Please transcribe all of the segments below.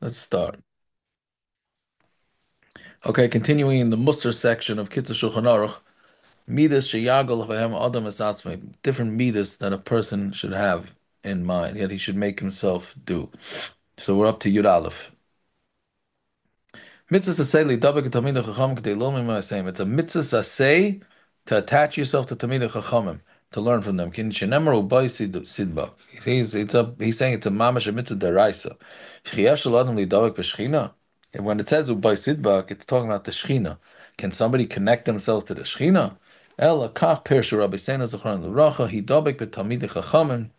Let's start. Okay, continuing in the Musar section of Kitzur Shulchan Aruch, midas sheyagol v'hem adam esatzmei, different midas that a person should have in mind, yet he should make himself do. So we're up to Yud Aleph. Mitzvah say lidabek tamid chacham k'dei lo mimasem. It's a mitzvah say to attach yourself to tamid chachamim, to learn from them. Kin shenemar ubay sidbak. He's saying it's a mamash a mitzvah deraisa. Shchiyash shel adam lidabek b'shchina. And when it says ubay sidbak, it's talking about the shchina. Can somebody connect themselves to the shchina? El akach pirshu Rabbi Seinu Zechron L'Racha hidabek b'tamid chachamim.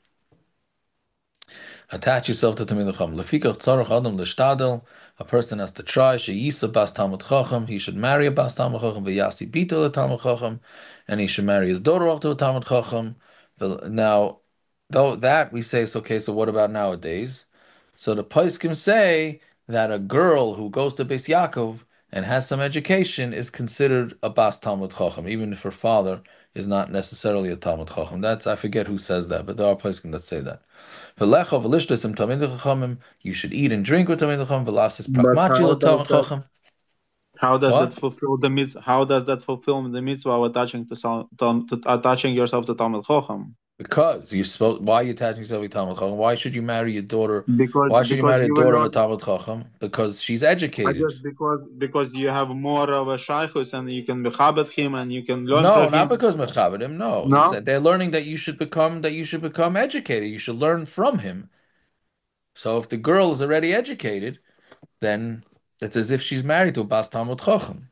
Attach yourself to Talmid Chacham. Lefikach tzarach adam l'shtadel. A person has to try. Sheyisa bas Talmud Chacham. He should marry a bas Talmud Chacham. V'yasi bita le Talmud Chacham, and he should marry his daughter off to a Talmud Chacham. Now, though that we say it's okay. So what about nowadays? So the Poskim say that a girl who goes to Beis Yaakov and has some education is considered a bas Talmud Chacham, even if her father is not necessarily a Talmud Chacham. That's, I forget who says that, but there are Poskim that say that. You should eat and drink with Talmid Chacham. V'lasis But pragmati l'Talmid Chacham. how does that What? fulfill the mitzvah? How does that fulfill the mitzvah of attaching yourself to Talmud Chacham? Because you're supposed. Why are you attaching yourself to Talmud Chacham? Why should you marry your daughter? Because Why should you because marry a you will daughter of not. a Talmud Chacham? Because she's I educated. guess because you have more of a shaykhus and you can bechabed him and you can learn No, from not him. because Mechavedim. No, he No, said they're learning that you should become educated. You should learn from him. So if the girl is already educated, then it's as if she's married to a Bas Talmud Chacham.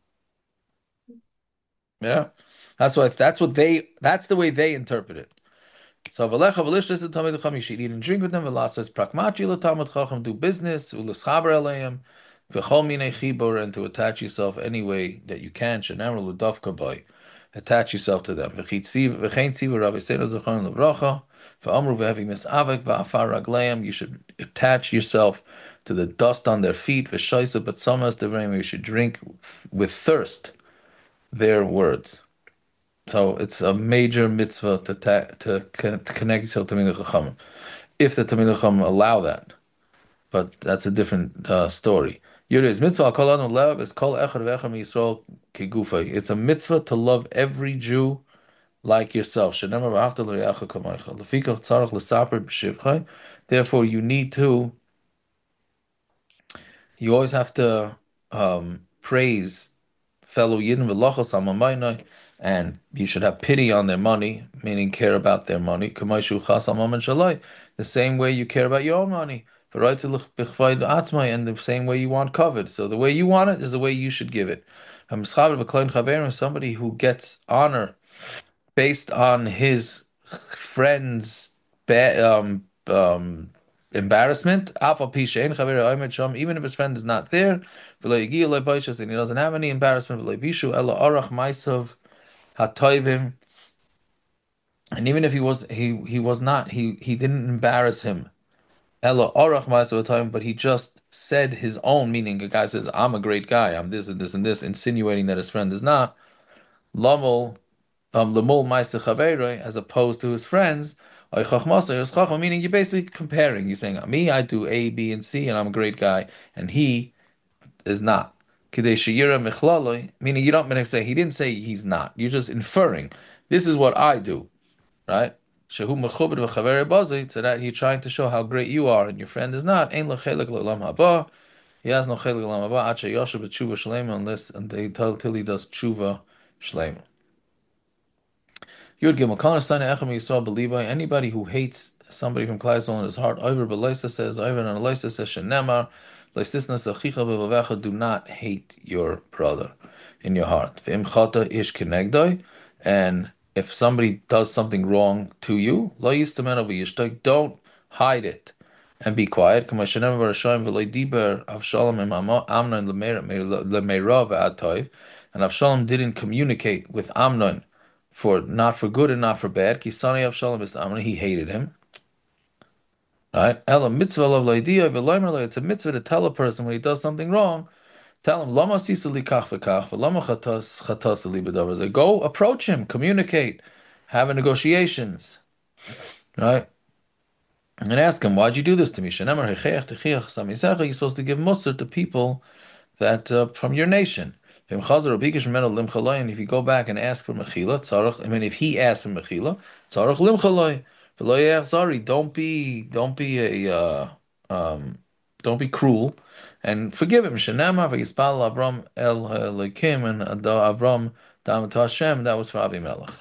Yeah, that's the way they interpret it. So v'lecha v'lishtes and tamid chacham, you should eat and drink with them. V'lasas pragmati l'tamid chacham, do business u'lischaber aleim v'chol minei chibur, and to attach yourself any way that you can. Shenemar l'davka boy, attach yourself to them. V'chein tziva Rabbi Seinu Zechron L'Bracha v'amru v'hevi misavek v'afar ragleim, you should attach yourself to the dust on their feet. V'shaisa b'tzamas devreim, you should drink with thirst their words. So it's a major mitzvah to connect yourself to Talmidei Chachamim, if the Talmidei Chachamim allow that. But that's a different story. Yudis mitzvah al kol adam lev is kol echad v'echad miyisrael kegufay. It's a mitzvah to love every Jew like yourself. Shenemar v'ahavta l'reacha kamaycha. Lefikach tzarich l'saper b'shivchai. Therefore, you always have to praise fellow Yidden v'lachos amamayna, and you should have pity on their money, meaning care about their money. K'mayshu chas amaman shalai, the same way you care about your own money. And the same way you want covered. So the way you want it is the way you should give it. Somebody who gets honor based on his friend's embarrassment, even if his friend is not there, and he doesn't have any embarrassment, and even if he didn't embarrass him, but he just said his own, meaning a guy says, I'm a great guy, I'm this and this and this, insinuating that his friend is not, lamol lemol ma'aseh chaveroi, as opposed to his friends, meaning you're basically comparing. You're saying, me, I do A, B, and C, and I'm a great guy, and he is not. Kidei sheyira mechlaloi, meaning you don't say he didn't say he's not. You're just inferring. This is what I do, right? Shehu mechubed v'chaver bazit, so that you're trying to show how great you are, and your friend is not. Ein lo chelik l'olam haba. He has no chelik l'olam haba. Ad sheyoshu b'tshuva shleima, unless until he does tshuva shleima. Yud Gimel Kana Sana Echem Yisrael Believai. Anybody who hates somebody from Klal Yisrael in his heart, Iver Belaisa says, Iver and Elaisa says, Shenemar, Leisisnas Achicha Bevavecha, do not hate your brother in your heart. V'im Chata Ish Kenegdoi, and if somebody does something wrong to you, Lo Yistamenu V'yishtok, don't hide it and be quiet. Kama Shenemar V'rashayim V'loi Diber Avshalom Im Amnon Lemeira V'ad Toiv, and Avshalom didn't communicate with Amnon for not for good and not for bad. Kisani Avshalom is Amnon, he hated him. Right? Ela mitzvah of l'idea v'loimer. It's a mitzvah to tell a person when he does something wrong. Tell him lama sisa likach v'kach v'lama chatas li b'davar. Go approach him, communicate, have negotiations. Right? and ask him, why'd you do this to me? Shenemar hecheach techiach samisecha. You're supposed to give mussar to people that from your nation. If you go back and ask for mechila, tzarach. I mean, if he asks for mechila, tzarach limchaloi. Sorry, don't be um, don't be cruel, and forgive him. Shenema v'yispal Avram el Elokim, and Avram damat Hashem. That was for Abimelech.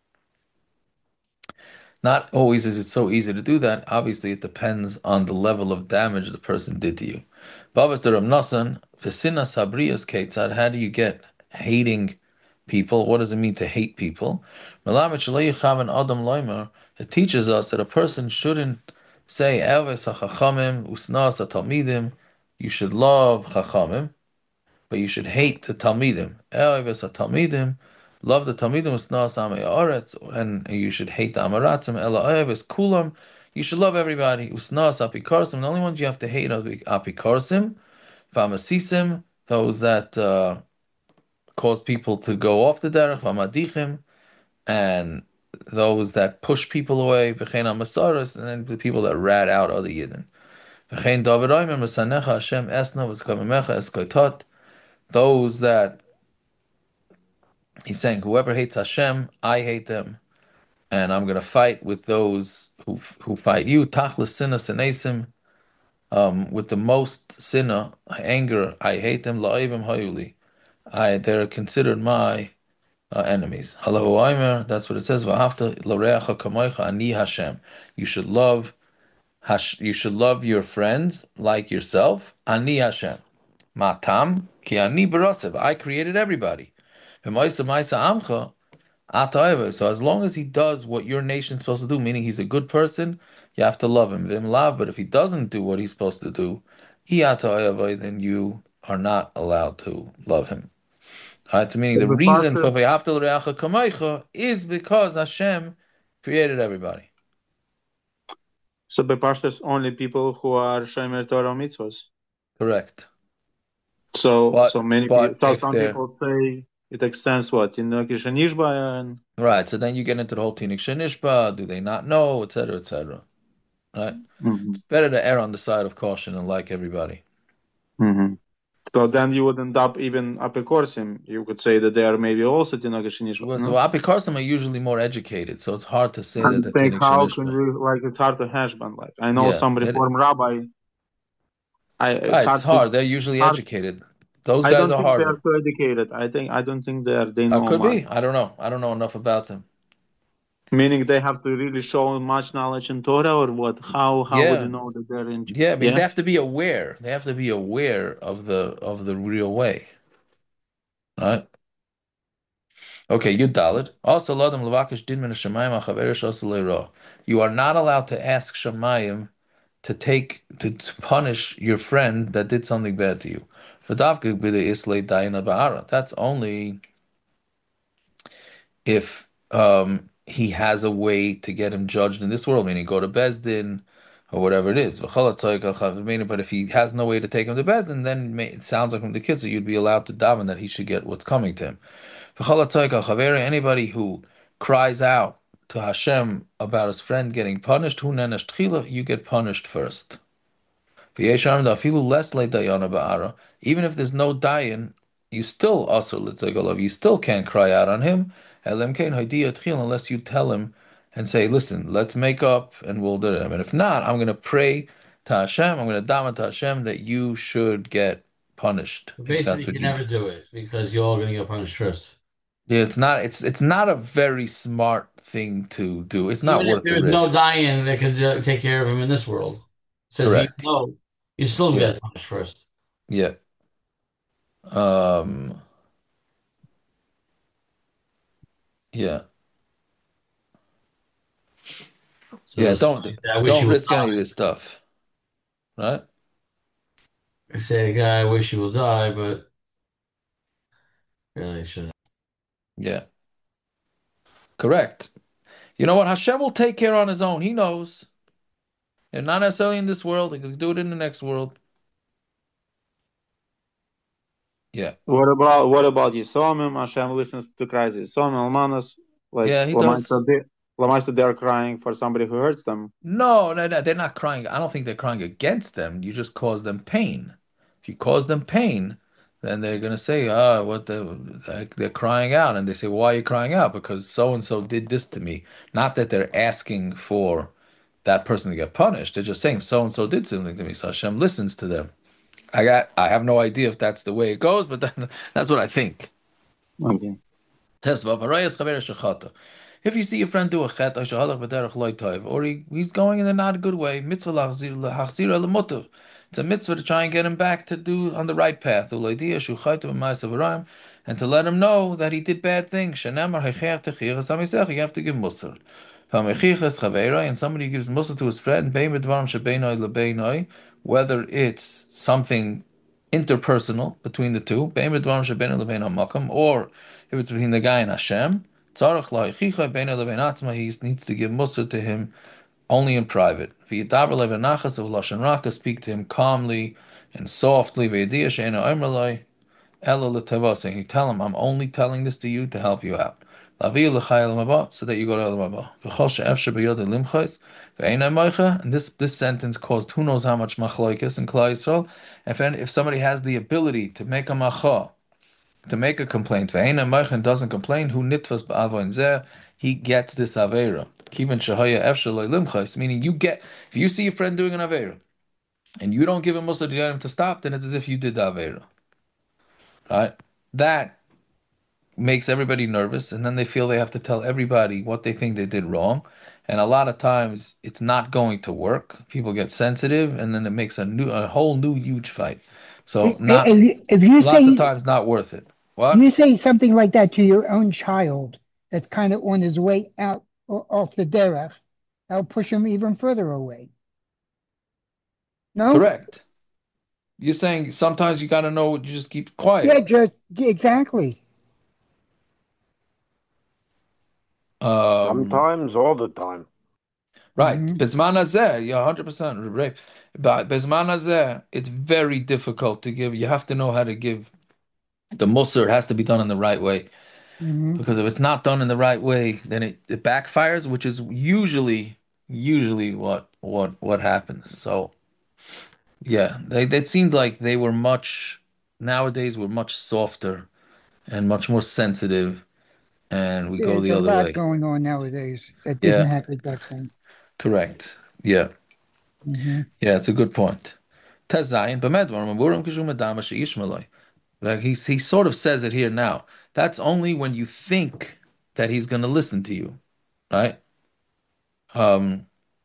Not always is it so easy to do that. Obviously, it depends on the level of damage the person did to you. Babas de Rav Nosson, Vesina Sabrias Ketzad, how do you get hating people? What does it mean to hate people? Melamed Shelo Yichaven Adam Loimer, it teaches us that a person shouldn't say, Elves HaChachamim, Usnas HaTalmidim, you should love Chachamim, but you should hate the Talmidim. Elves Talmidim, love the Talmidim with Snas Amei Aretz, and you should hate the Amaratzim. Ela Elves Kulam, you should love everybody. Usnas Apikarsim, the only ones you have to hate are the Apikarsim, Famasisim, those that cause people to go off the derech, Famadichim, and those that push people away, V'chein Amasaras, and then the people that rat out other Yidden. V'chein David Oimer, Masanecha Hashem Esna, V'skamemecha Eskoitot, those that he's saying, whoever hates Hashem, I hate them, and I'm going to fight with those who fight you. Tachlis sinna senesim, with the most sinna, anger, I hate them. La'ivim hayuli, they're considered my enemies. Halahu Aimer, that's what it says. V'hafta loreacha kamoicha ani Hashem. You should love you should love your friends like yourself. Ani Hashem. Matam ki ani barasev. I created everybody. V'maisa maisa amcha. So as long as he does what your nation's supposed to do, meaning he's a good person, you have to love him. But if he doesn't do what he's supposed to do, then you are not allowed to love him. Alright, so meaning So the the reason for Parsha, V'yaftal Re'acha Kamaycha is because Hashem created everybody. so the Parsha is only people who are Shomer Torah mitzvahs. Correct. So But so many people. but So if some they're people say it extends what in the Kishanishba and. right, so then you get into the whole Tinik Shenishba, do they not know, etc., etc. Right? Mhm. Better to err on the side of caution and like everybody. Mhm. So then you would end up even apikorsim. You could say that they are maybe also Tinok Shanishba, Well, so no? Apikarsim are usually more educated, so it's hard to say that And they're think Tinik how can Shenishba. you like it's hard to hashban. Like I know Yeah, some reform rabbi. It's right, it's hard to hard. They're usually hard. educated. Those I guys don't are think they are harder. so educated. I don't think they know Could much. be. I don't know. I don't know enough about them. Meaning they have to really show much knowledge in Torah or what? How would you Yeah, know that they're in? yeah. I mean, Yeah. they have to be aware. They have to be aware of the real way, right? Okay, you Dalit. Also, Ladam Lavakish Dinman Shemayim Achaverish Oseleiro. You are not allowed to ask Shemayim to punish your friend that did something bad to you. V'davka b'de islay dayina ba'ara. That's only if he has a way to get him judged in this world, meaning go to Bezdin or whatever it is. But if he has no way to take him to Bezdin, then it sounds like from the kids that you'd be allowed to daven that he should get what's coming to him. Anybody who cries out to Hashem about his friend getting punished, you get punished first. Even if there's no dayan, you still you still can't cry out on him unless you tell him and say, listen, let's make up and we'll do it. And if not, I'm going to pray to Hashem, I'm going to daven to Hashem that you should get punished if Basically, that's you what can you never do. do it because you're all going to get punished first. Yeah, it's not a very smart thing to do. It's not Even if worth the there's no risk. dying that could take care of him in this world, says he Correct. no, you still Yeah. get punished first. Yeah. Um yeah. So Yeah, it's like, I wish don't you would risk any of die. this stuff, right? I say, guy, I wish you would die, but really shouldn't. Yeah. Correct. You know what? Hashem will take care on his own. He knows. And not necessarily in this world. He can do it in the next world. Yeah. What about Yisomim? Hashem listens to cries Yisomim Almanas. Like Yeah, he Lamaita does. Lamaisa, they're crying for somebody who hurts them. No, no, no, they're not crying. I don't think they're crying against them. You just cause them pain. If you cause them pain, then they're gonna say, what they're crying out, and they say, why are you crying out? Because so and so did this to me. Not that they're asking for that person to get punished. They're just saying so and so did something to me. So Hashem listens to them. I have no idea if that's the way it goes, but that's what I think. Okay. If you see your friend do a chet, or he's going in a not a good way, mitzvah it's a mitzvah to try and get him back to do on the right path. And to let him know that he did bad things. You have to give musr. And somebody gives musr to his friend, whether it's something interpersonal between the two, or if it's between the guy and Hashem, he needs to give mussar to him only in private. Speak to him calmly and softly. And you tell him, I'm only telling this to you to help you out. So that you go to Olam Haba. And this sentence caused who knows how much machloikis in Klal Yisrael. If somebody has the ability to make a macha, to make a complaint, and doesn't complain, who nitvas ba'avoin zeh, he gets this avera. Kiven shahaya efshel limchais, meaning if you see a friend doing an avera, and you don't give him musar diyanim to stop, then it's as if you did the avera. Right? That makes everybody nervous, and then they feel they have to tell everybody what they think they did wrong. And a lot of times it's not going to work. People get sensitive, and then it makes a whole new huge fight. So not If you lots of say times not worth it. you What? say something like that to your own child that's kind of on his way out off the derech, that'll push him even further away. No? Correct. You're saying sometimes you got to know. You just keep Yeah, quiet. just exactly. Um, Sometimes, all the time. right. Hmm. Bisman hazeh, you're 100% right. But bisman hazeh, it's very difficult to give. You have to know how to give the musr. It has to be done in the right way. Hmm. Because if it's not done in the right way, then it backfires, which is usually what happens. So yeah, they seemed like they were much nowadays we're much softer and much more sensitive, and we go There's the a other lot way. going on nowadays that didn't Yeah, happen back then. correct. Yeah, Hmm. yeah, it's a good point. Tezayin, b'medvar, maburim kishum adama sheishmaloi. Like he sort of says it here now. That's only when you think that he's going to listen to you, right? Um,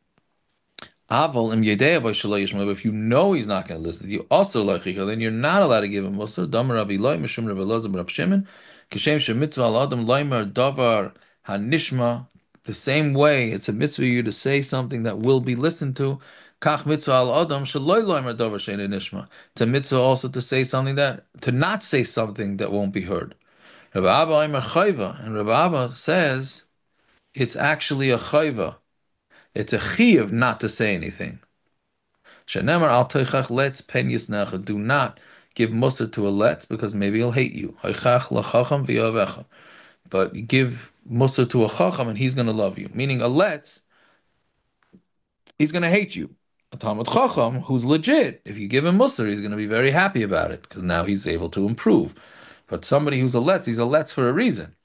Aval im yedei avoy shelo yishma. If you know he's not going to listen to you, also lechika, then you're not allowed to give him musar. Damar Rabbi Loi mishum Rabbi Elazar Rabbi Shimon, kishem shemitzvah al adam loimer davar hanishma. The same way, it's a mitzvah for you to say something that will be listened to. Kach mitzvah al adam shaloi loimer davar shein nishma. It's a mitzvah also to say something to not say something that won't be heard. Rabbi Abba Omer chayva, and Rabbi Abba says it's actually a chayva. It's a chiyuv not to say anything. Shenemar al teichach letz pen yisnecha. Do not give mussar to a letz because maybe he'll hate you. Hoichach lachacham v'yovecha. But you give mussar to a chacham and he's going to love you. Meaning a letz, he's going to hate you. A Talmud chacham who's legit, if you give him mussar, he's going to be very happy about it because now he's able to improve. But somebody who's a letz, he's a letz for a reason,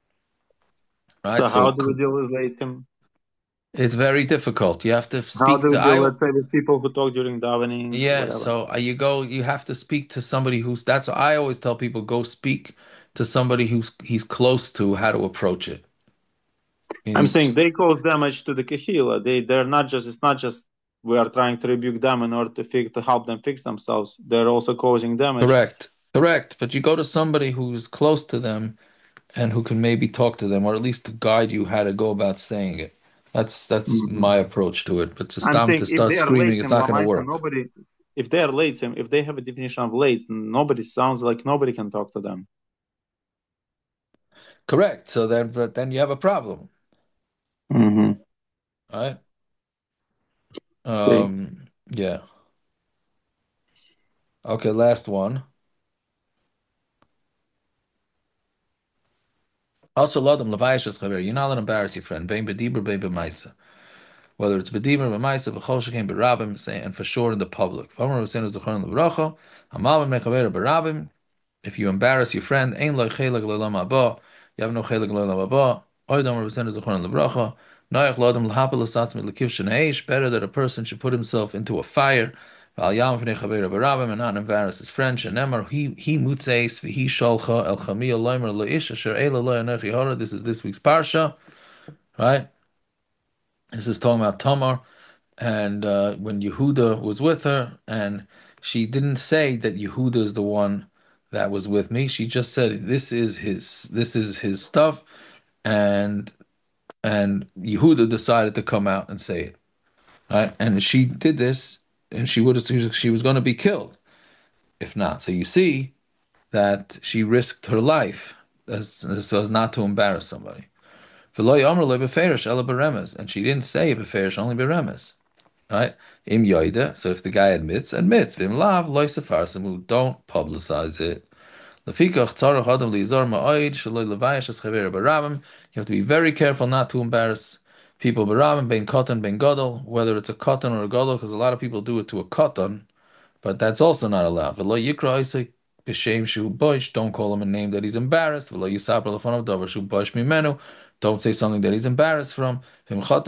right? So how So do we deal with Leitim? it's very difficult. You have to How speak do to we deal, I. let's say, with people who talk during davening, Yeah, whatever? so you have to speak to somebody who's, that's what I always tell people, go speak to somebody who's he's close to how to approach it. I'm Meaning, saying they cause damage to the Kehila. They're not just, it's not just we are trying to rebuke them in order to help them fix themselves. They're also causing damage. correct, but you go to somebody who's close to them and who can maybe talk to them or at least to guide you how to go about saying it. That's Hmm. my approach to it. But I'm saying to if start they are screaming, late it's in not going to Lamaita, work. nobody, if they are late, if they have a definition of late, nobody sounds like nobody can talk to them. Correct. So then, but then you have a problem, Hmm. right? Okay. Yeah. Okay, last one. Also, Lodom Leviashas Chaver, you're not allowed to embarrass your friend. Bein Bedibur, Bein B'maisa. Whether it's Bedibur, B'maisa, B'chol Shekem, B'rabim, and for sure in the public. V'amar V'senu Zechron L'Vracha, Hamalvim Mechaver B'rabim. If you embarrass your friend, Ein Lo Cheleg L'Olam Haba, you have no Cheleg L'Olam Haba. Oidam V'senu Zechron L'Vracha, Noach Lodom L'Hapel L'Satzmi L'Kiv Sheneish. Better that a person should put himself into a fire. V'al Yam V'nei Chaver B'rabim, and not embarrass his friend. Shenemar He Mutzeis V'Hi Sholcha El Chamiyah Loimer Lo'ish Asher Eila Lo Yanechi Hara. This is this week's parsha, right? This is talking about Tamar, and when Yehuda was with her, and she didn't say that Yehuda is the one that was with me. She just said this is his stuff, and Yehuda decided to come out and say it, right? And she did this, and she was going to be killed if not. So you see that she risked her life so as not to embarrass somebody. And she didn't say beferish, only beremes. Right? Im yoida. So if the guy admits. Vim lav loy sefarsamu. Don't publicize it. Lefikach tzarach adam lizar ma'oid shaloi levayish as chaver barabim. You have to be very careful not to embarrass people barabim, ben katan, ben gadol, whether it's a katan or a gadol, because a lot of people do it to a katan, but that's also not allowed. V'lo yikra isay b'shem shu boish. Don't call him a name that he's embarrassed. V'lo yisaper lefonav davar shu boish mimenu. Don't say something that he's embarrassed from. And if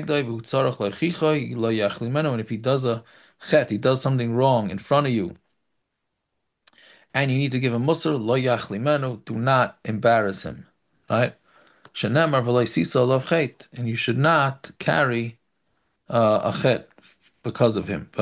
he does a chet, he does something wrong in front of you, and you need to give him musr, lo yachlimenu, do not embarrass him. Right? Shenemar v'lo sisa love chet, and you should not carry a chet because of him.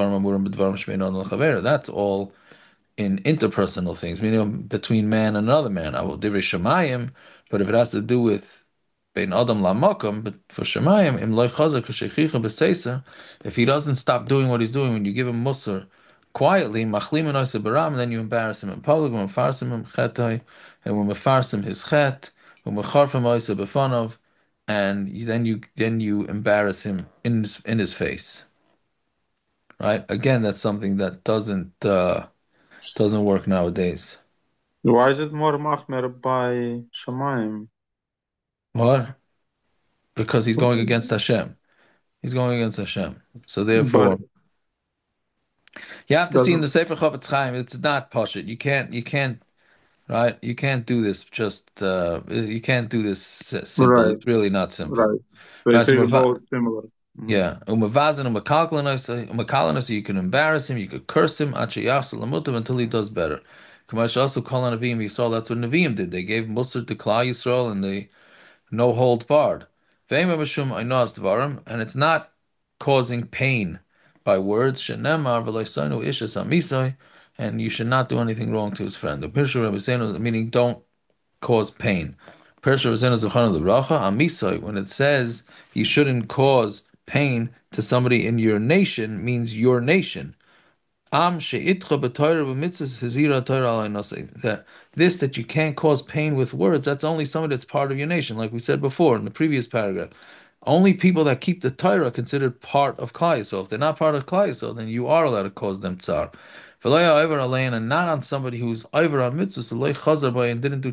That's all in interpersonal things, meaning between man and another man. I will divrei shemayim, but if it has to do with bein adam lamakam, but for shemayim im loy chazer k'shechicha b'seisa, if he doesn't stop doing what he's doing when you give him musar quietly, machlim and baram, then you embarrass him in public, when mefarsim him chetai, and when mefarsim his chet, when mecharfim oisa befanov, and then you embarrass him in his face. Right? Again, that's something that doesn't work nowadays. Why is it more machmer by Shemaim? What? Because he's going against Hashem. He's going against Hashem. So therefore, you have to see in the Sefer Chofetz Chaim, it's not pashut. You can't, right? You can't do this just, you can't do this simple. Right. It's really not simple. Right. Basically both similar. Yeah. Umavazin, umakalin, you can embarrass him, you could curse him, until he does better. Kamash also call on Nevi'im, you saw that's what Nevi'im did. They gave Musar to Klal Yisrael, and they no hold barred. And it's not causing pain by words. And you should not do anything wrong to his friend. Meaning don't cause pain. When it says you shouldn't cause pain to somebody in your nation, means your nation. That this that you can't cause pain with words, that's only somebody that's part of your nation, like we said before in the previous paragraph. Only people that keep the Torah are considered part of Klal Yisrael. If they're not part of Klal Yisrael, then you are allowed to cause them tsar. And not on somebody who's over on mitzvahs and didn't do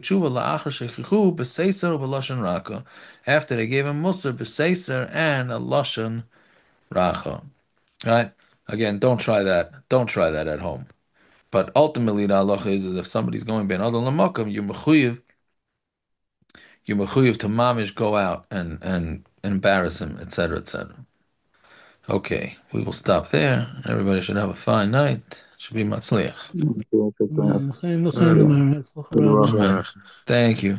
tshuva after they gave him musar b'seiser and a lashon racha. Right? Again, don't try that. Don't try that at home. But ultimately, the halacha is that if somebody's going ben adon lamakam, you're mechuyev to mamish go out and embarrass him, etc., etc. Okay, we will stop there. Everybody should have a fine night. Should be matzliach. Thank you.